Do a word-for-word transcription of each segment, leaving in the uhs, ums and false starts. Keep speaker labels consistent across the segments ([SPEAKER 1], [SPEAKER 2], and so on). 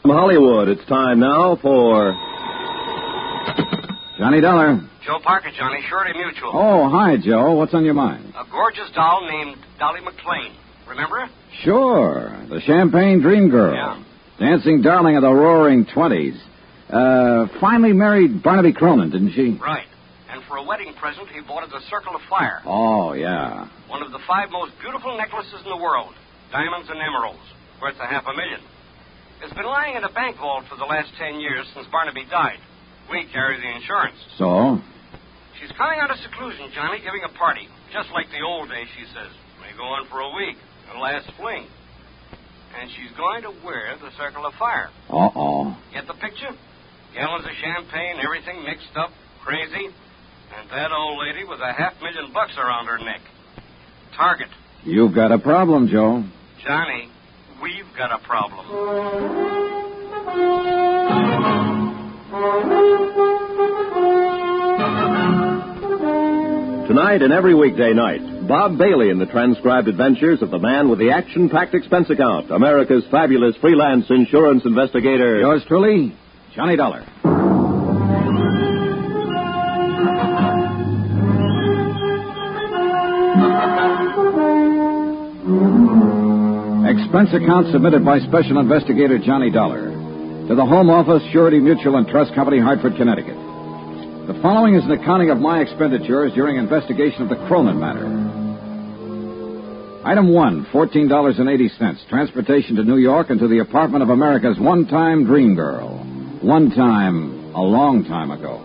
[SPEAKER 1] From Hollywood, it's time now for...
[SPEAKER 2] Johnny Dollar.
[SPEAKER 3] Joe Parker, Johnny, Surety Mutual.
[SPEAKER 2] Oh, hi, Joe. What's on your mind?
[SPEAKER 3] A gorgeous doll named Dolly McLean. Remember her?
[SPEAKER 2] Sure. The Champagne Dream Girl.
[SPEAKER 3] Yeah.
[SPEAKER 2] Dancing darling of the roaring twenties. Uh, finally married Barnaby Cronin, didn't she?
[SPEAKER 3] Right. And for a wedding present, he bought her the Circle of Fire.
[SPEAKER 2] Oh, yeah.
[SPEAKER 3] One of the five most beautiful necklaces in the world. Diamonds and emeralds. Worth a half a million. It's been lying in a bank vault for the last ten years since Barnaby died. We carry the insurance.
[SPEAKER 2] So?
[SPEAKER 3] She's coming out of seclusion, Johnny, giving a party. Just like the old days, she says. May go on for a week. A last fling. And she's going to wear the Circle of Fire.
[SPEAKER 2] Uh-oh.
[SPEAKER 3] Get the picture? Gallons of champagne, everything mixed up, crazy. And that old lady with a half million bucks around her neck. Target.
[SPEAKER 2] You've got a problem, Joe.
[SPEAKER 3] Johnny, we've got a problem.
[SPEAKER 1] Tonight and every weekday night, Bob Bailey in the transcribed adventures of the man with the action-packed expense account, America's fabulous freelance insurance investigator.
[SPEAKER 2] Yours truly, Johnny Dollar. Expense account submitted by Special Investigator Johnny Dollar to the Home Office, Surety Mutual and Trust Company, Hartford, Connecticut. The following is an accounting of my expenditures during investigation of the Cronin matter. Item one, fourteen dollars and eighty cents. Transportation to New York and to the apartment of America's one-time dream girl. One time, a long time ago.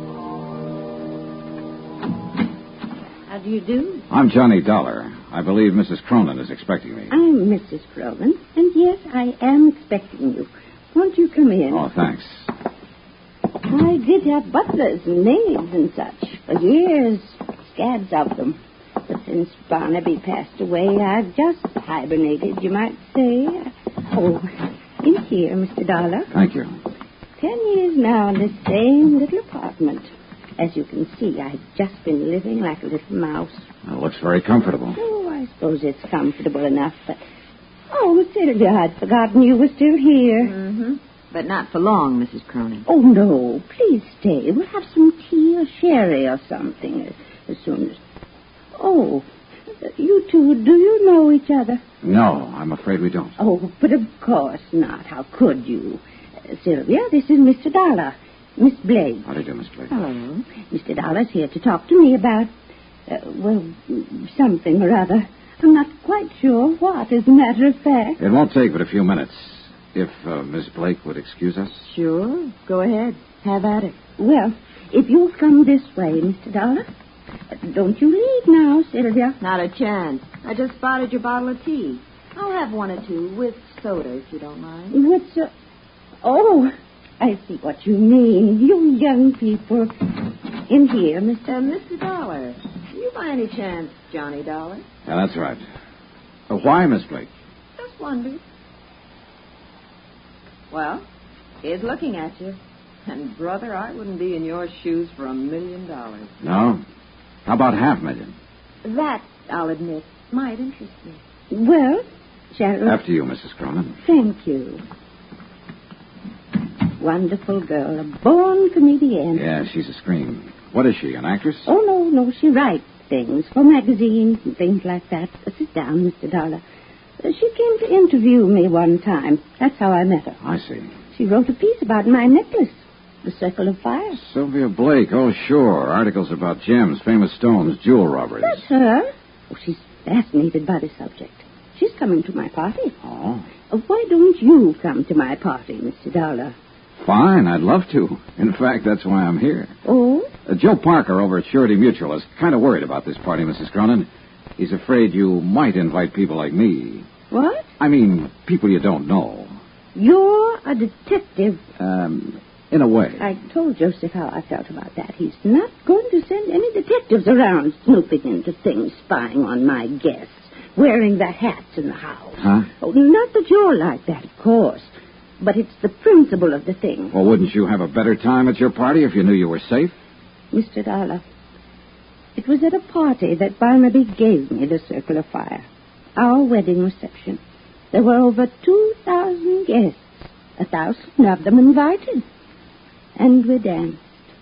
[SPEAKER 4] How do you do?
[SPEAKER 2] I'm Johnny Dollar. I believe Missus Cronin is expecting me.
[SPEAKER 4] I'm Missus Cronin, and yes, I am expecting you. Won't you come in?
[SPEAKER 2] Oh, thanks.
[SPEAKER 4] I did have butlers and maids and such for years, scads of them. But since Barnaby passed away, I've just hibernated, you might say. Oh, in here, Mister Dollar.
[SPEAKER 2] Thank you.
[SPEAKER 4] Ten years now in this same little apartment. As you can see, I've just been living like a little mouse.
[SPEAKER 2] Well, it looks very comfortable.
[SPEAKER 4] Oh, I suppose it's comfortable enough, but... Oh, Sylvia, I'd forgotten you were still here.
[SPEAKER 5] Mm-hmm. But not for long, Missus Cronin.
[SPEAKER 4] Oh, no. Please stay. We'll have some tea or sherry or something as, as soon as... Oh, you two, do you know each other?
[SPEAKER 2] No, I'm afraid we don't.
[SPEAKER 4] Oh, but of course not. How could you? Uh, Sylvia, this is Mister Dollar. Miss Blake.
[SPEAKER 2] How do you do, Miss Blake?
[SPEAKER 4] Hello. Mister Dollar's here to talk to me about, uh, well, something or other. I'm not quite sure what, as a matter of fact.
[SPEAKER 2] It won't take but a few minutes. If uh, Miss Blake would excuse us.
[SPEAKER 5] Sure. Go ahead. Have at it.
[SPEAKER 4] Well, if you'll come this way, Mister Dollar. Uh, don't you leave now, Sylvia.
[SPEAKER 5] Not a chance. I just spotted your bottle of tea. I'll have one or two with soda, if you don't mind.
[SPEAKER 4] What's uh... Oh, I see what you mean. You young people. In here, Mister
[SPEAKER 5] Uh, Mister Dollar. You by any chance Johnny Dollar?
[SPEAKER 2] Yeah, that's right. Uh, why, Miss Blake?
[SPEAKER 5] Just wondered. Well, he's looking at you. And, brother, I wouldn't be in your shoes for a million dollars.
[SPEAKER 2] No? How about half million?
[SPEAKER 5] That, I'll admit, might interest me.
[SPEAKER 4] Well, shall...
[SPEAKER 2] After you, Missus Cronin.
[SPEAKER 4] Thank you. Wonderful girl, a born comedian.
[SPEAKER 2] Yeah, she's a scream. What is she, an actress?
[SPEAKER 4] Oh, no, no, she writes things for magazines and things like that. Uh, sit down, Mister Dollar. Uh, she came to interview me one time. That's how I met her.
[SPEAKER 2] I see.
[SPEAKER 4] She wrote a piece about my necklace, the Circle of Fire.
[SPEAKER 2] Sylvia Blake, oh, sure. Articles about gems, famous stones, jewel robberies.
[SPEAKER 4] That's her. Oh, she's fascinated by the subject. She's coming to my party.
[SPEAKER 2] Oh.
[SPEAKER 4] Uh, why don't you come to my party, Mister Dollar?
[SPEAKER 2] Fine, I'd love to. In fact, that's why I'm here.
[SPEAKER 4] Oh?
[SPEAKER 2] Uh, Joe Parker over at Surety Mutual is kind of worried about this party, Missus Cronin. He's afraid you might invite people like me.
[SPEAKER 4] What?
[SPEAKER 2] I mean, people you don't know.
[SPEAKER 4] You're a detective.
[SPEAKER 2] Um, in a way.
[SPEAKER 4] I told Joseph how I felt about that. He's not going to send any detectives around snooping into things, spying on my guests, wearing the hats in the house.
[SPEAKER 2] Huh?
[SPEAKER 4] Oh, not that you're like that, of course. But it's the principle of the thing.
[SPEAKER 2] Well, wouldn't you have a better time at your party if you knew you were safe?
[SPEAKER 4] Mister Dollar, it was at a party that Barnaby gave me the Circle of Fire. Our wedding reception. There were over two thousand guests. a thousand of them invited. And we danced.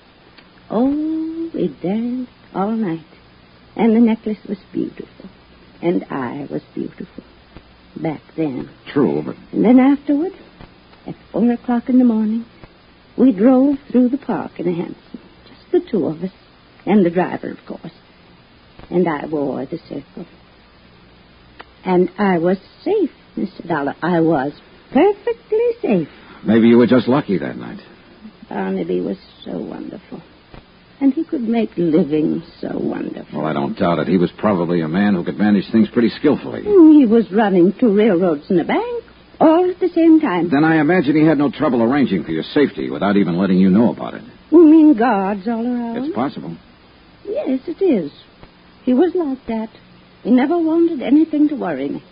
[SPEAKER 4] Oh, we danced all night. And the necklace was beautiful. And I was beautiful. Back then.
[SPEAKER 2] True, but...
[SPEAKER 4] And then afterward, at four o'clock in the morning, we drove through the park in a hansom. Just the two of us. And the driver, of course. And I wore the circle. And I was safe, Mister Dollar. I was perfectly safe.
[SPEAKER 2] Maybe you were just lucky that night.
[SPEAKER 4] Barnaby was so wonderful. And he could make living so wonderful.
[SPEAKER 2] Well, I don't doubt it. He was probably a man who could manage things pretty skillfully.
[SPEAKER 4] He was running two railroads and a bank, all at the same time.
[SPEAKER 2] Then I imagine he had no trouble arranging for your safety without even letting you know about it.
[SPEAKER 4] You mean guards all around?
[SPEAKER 2] It's possible.
[SPEAKER 4] Yes, it is. He was like that. He never wanted anything to worry me.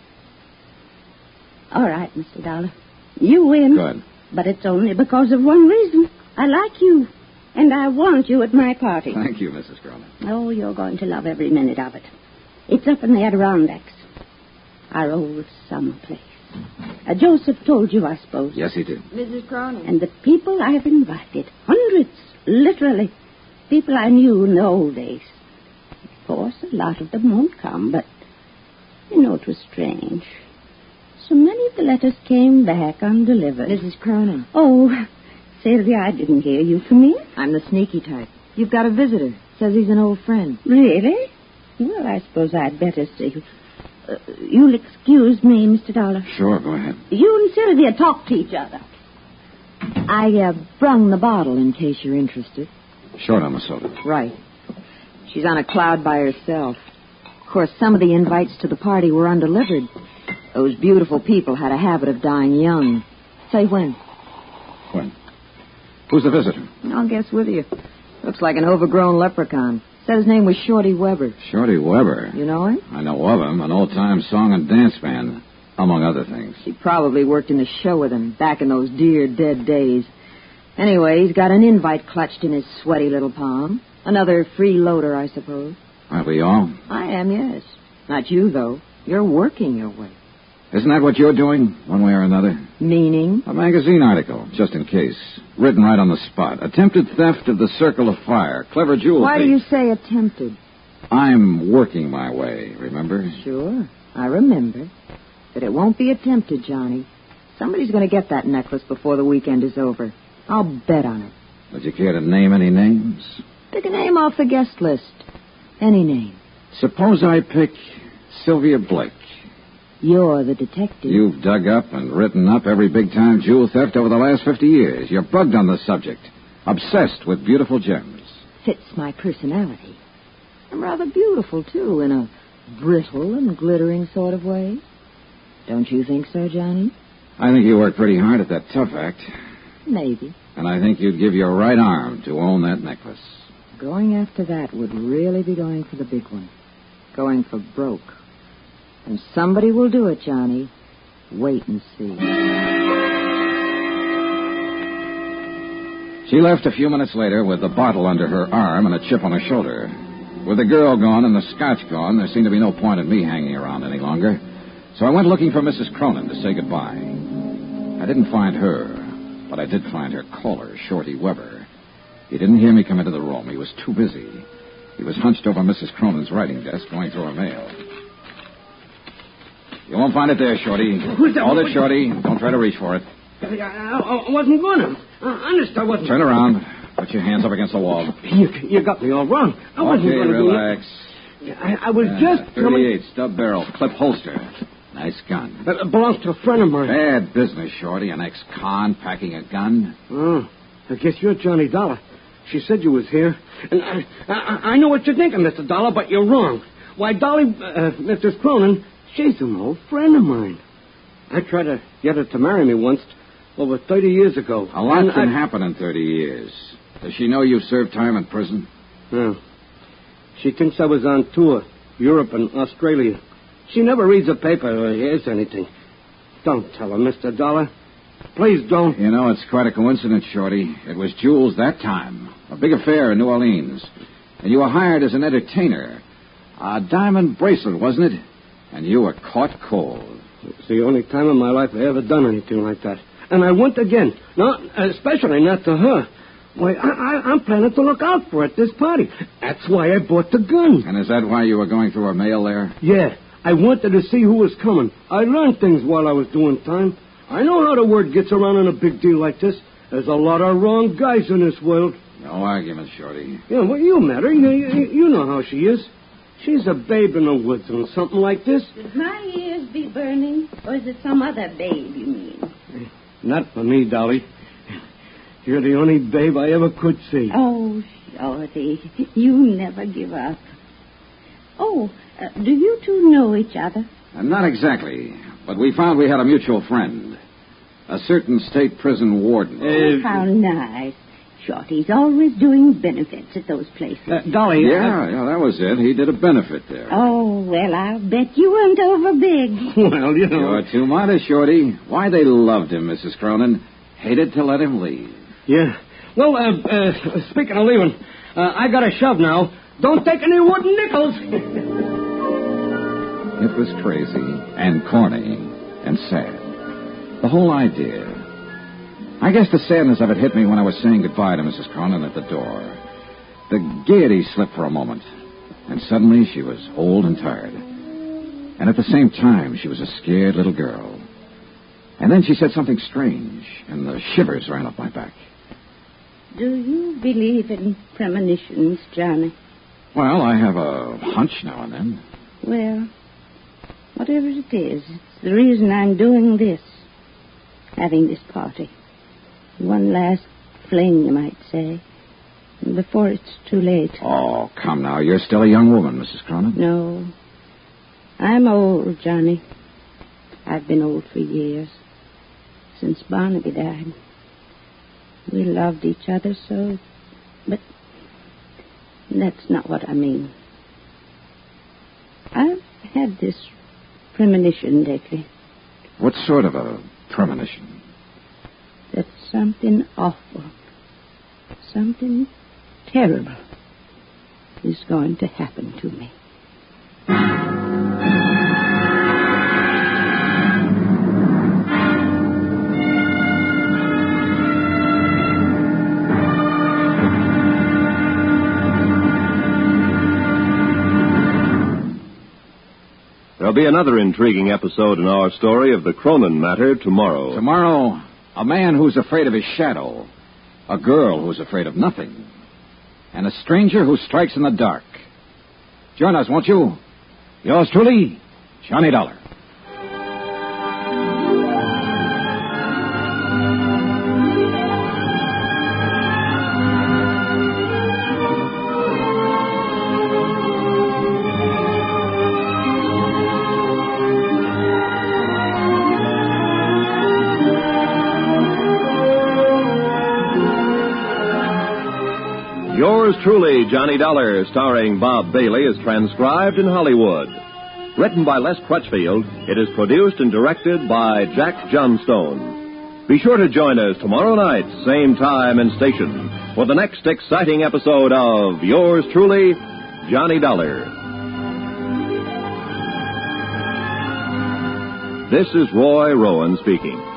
[SPEAKER 4] All right, Mister Dollar. You win.
[SPEAKER 2] Good.
[SPEAKER 4] But it's only because of one reason. I like you. And I want you at my party.
[SPEAKER 2] Thank you, Missus Cronin.
[SPEAKER 4] Oh, you're going to love every minute of it. It's up in the Adirondacks. Our old summer place. Uh, Joseph told you, I suppose.
[SPEAKER 2] Yes, he did.
[SPEAKER 5] Missus Cronin.
[SPEAKER 4] And the people I've invited. Hundreds, literally. People I knew in the old days. Of course, a lot of them won't come, but, you know, it was strange. So many of the letters came back undelivered.
[SPEAKER 5] Missus Cronin.
[SPEAKER 4] Oh, Sylvia, I didn't hear you come in.
[SPEAKER 5] I'm the sneaky type. You've got a visitor. Says he's an old friend.
[SPEAKER 4] Really? Well, I suppose I'd better see. Uh, you'll excuse me, Mister Dollar.
[SPEAKER 2] Sure, go ahead.
[SPEAKER 4] You and Sylvia talk to each other.
[SPEAKER 5] I uh, brung the bottle in case you're interested.
[SPEAKER 2] Short on the soda.
[SPEAKER 5] Right. She's on a cloud by herself. Of course, some of the invites to the party were undelivered. Those beautiful people had a habit of dying young. Say when.
[SPEAKER 2] When? Who's the visitor?
[SPEAKER 5] I'll guess with you. Looks like an overgrown leprechaun. Said his name was Shorty Weber.
[SPEAKER 2] Shorty Weber.
[SPEAKER 5] You know him?
[SPEAKER 2] I know of him. An old-time song and dance band, among other things.
[SPEAKER 5] She probably worked in a show with him back in those dear dead days. Anyway, he's got an invite clutched in his sweaty little palm. Another freeloader, I suppose.
[SPEAKER 2] Aren't we all?
[SPEAKER 5] I am, yes. Not you, though. You're working your way.
[SPEAKER 2] Isn't that what you're doing, one way or another?
[SPEAKER 5] Meaning?
[SPEAKER 2] A magazine article, just in case. Written right on the spot. Attempted theft of the Circle of Fire. Clever jewel
[SPEAKER 5] Why
[SPEAKER 2] thief.
[SPEAKER 5] do you say attempted?
[SPEAKER 2] I'm working my way, remember?
[SPEAKER 5] Sure, I remember. But it won't be attempted, Johnny. Somebody's going to get that necklace before the weekend is over. I'll bet on it.
[SPEAKER 2] Would you care to name any names?
[SPEAKER 5] Pick a name off the guest list. Any name.
[SPEAKER 2] Suppose I pick Sylvia Blake.
[SPEAKER 5] You're the detective.
[SPEAKER 2] You've dug up and written up every big-time jewel theft over the last fifty years. You're bugged on the subject. Obsessed with beautiful gems.
[SPEAKER 5] Fits my personality. I'm rather beautiful, too, in a brittle and glittering sort of way. Don't you think so, Johnny?
[SPEAKER 2] I think you worked pretty hard at that tough act.
[SPEAKER 5] Maybe.
[SPEAKER 2] And I think you'd give your right arm to own that necklace.
[SPEAKER 5] Going after that would really be going for the big one. Going for broke. And somebody will do it, Johnny. Wait and see.
[SPEAKER 2] She left a few minutes later with the bottle under her arm and a chip on her shoulder. With the girl gone and the scotch gone, there seemed to be no point in me hanging around any longer. So I went looking for Missus Cronin to say goodbye. I didn't find her, but I did find her caller, Shorty Weber. He didn't hear me come into the room. He was too busy. He was hunched over Missus Cronin's writing desk going through her mail. You won't find it there, Shorty.
[SPEAKER 6] Who's that?
[SPEAKER 2] Hold it, Shorty. Don't try to reach for it.
[SPEAKER 6] I, I, I wasn't going to. Uh, honest, I wasn't.
[SPEAKER 2] Turn around. Put your hands up against the wall.
[SPEAKER 6] You, you got me all wrong. I wasn't
[SPEAKER 2] Okay,
[SPEAKER 6] going to
[SPEAKER 2] relax.
[SPEAKER 6] do it. I, I was
[SPEAKER 2] Uh,
[SPEAKER 6] just coming...
[SPEAKER 2] thirty-eight, stub barrel, clip holster. Nice gun.
[SPEAKER 6] Uh, belongs to a friend of mine.
[SPEAKER 2] Bad business, Shorty. An ex-con packing a gun.
[SPEAKER 6] Oh, I guess you're Johnny Dollar. She said you was here. And I, I, I know what you're thinking, Mister Dollar, but you're wrong. Why, Dolly, uh, Missus Cronin, she's an old friend of mine. I tried to get her to marry me once, over thirty years ago.
[SPEAKER 2] A lot
[SPEAKER 6] And
[SPEAKER 2] can
[SPEAKER 6] I...
[SPEAKER 2] happen in thirty years. Does she know you've served time in prison?
[SPEAKER 6] No. She thinks I was on tour, Europe and Australia. She never reads a paper or hears anything. Don't tell her, Mister Dollar. Please don't.
[SPEAKER 2] You know, it's quite a coincidence, Shorty. It was Jules that time. A big affair in New Orleans. And you were hired as an entertainer. A diamond bracelet, wasn't it? And you were caught cold.
[SPEAKER 6] It's the only time in my life I ever done anything like that. and I went again. Not, especially not to her. Why, I, I, I'm planning to look out for her at this party. That's why I bought the gun.
[SPEAKER 2] And is that why you were going through her mail there?
[SPEAKER 6] Yeah, I wanted to see who was coming. I learned things while I was doing time. I know how the word gets around in a big deal like this. There's a lot of wrong guys in this world.
[SPEAKER 2] No argument, Shorty.
[SPEAKER 6] Yeah, well, you met her. You, you, you know how she is. She's a babe in the woods on something like this.
[SPEAKER 4] Should my ears be burning, or is it some other babe you mean?
[SPEAKER 6] Not for me, Dolly. You're the only babe I ever could see.
[SPEAKER 4] Oh, Shorty, you never give up. Oh, uh, do you two know each other?
[SPEAKER 2] Uh, not exactly, but we found we had a mutual friend. A certain state prison warden.
[SPEAKER 4] Oh, how nice. Shorty's always doing benefits at those places.
[SPEAKER 6] Uh, Dolly.
[SPEAKER 2] Yeah, yeah, that was it. He did a benefit there.
[SPEAKER 4] Oh, well, I'll bet you weren't over big.
[SPEAKER 6] Well, you know.
[SPEAKER 2] You're too modest, Shorty. Why, they loved him, Missus Cronin. Hated to let him leave.
[SPEAKER 6] Yeah. Well, uh, uh, speaking of leaving, uh, I got a shove now. Don't take any wooden nickels.
[SPEAKER 2] It was crazy and corny and sad. The whole idea. I guess the sadness of it hit me when I was saying goodbye to Missus Cronin at the door. The gaiety slipped for a moment, and suddenly she was old and tired. And at the same time, she was a scared little girl. And then she said something strange, and the shivers ran up my back.
[SPEAKER 4] Do you believe in premonitions, Johnny?
[SPEAKER 2] Well, I have a hunch now and then.
[SPEAKER 4] Well, whatever it is, it's the reason I'm doing this. Having this party. One last fling, you might say. Before it's too late.
[SPEAKER 2] Oh, come now. You're still a young woman, Missus Cronin.
[SPEAKER 4] No. I'm old, Johnny. I've been old for years. Since Barnaby died. We loved each other so... But that's not what I mean. I've had this premonition lately.
[SPEAKER 2] What sort of a premonition?
[SPEAKER 4] That something awful, something terrible is going to happen to me.
[SPEAKER 1] There'll be another intriguing episode in our story of the Cronin matter tomorrow.
[SPEAKER 2] Tomorrow, a man who's afraid of his shadow, a girl who's afraid of nothing, and a stranger who strikes in the dark. Join us, won't you? Yours truly, Johnny Dollar.
[SPEAKER 1] Yours truly, Johnny Dollar, starring Bob Bailey, is transcribed in Hollywood. Written by Les Crutchfield, it is produced and directed by Jack Johnstone. Be sure to join us tomorrow night, same time and station, for the next exciting episode of Yours truly, Johnny Dollar. This is Roy Rowan speaking.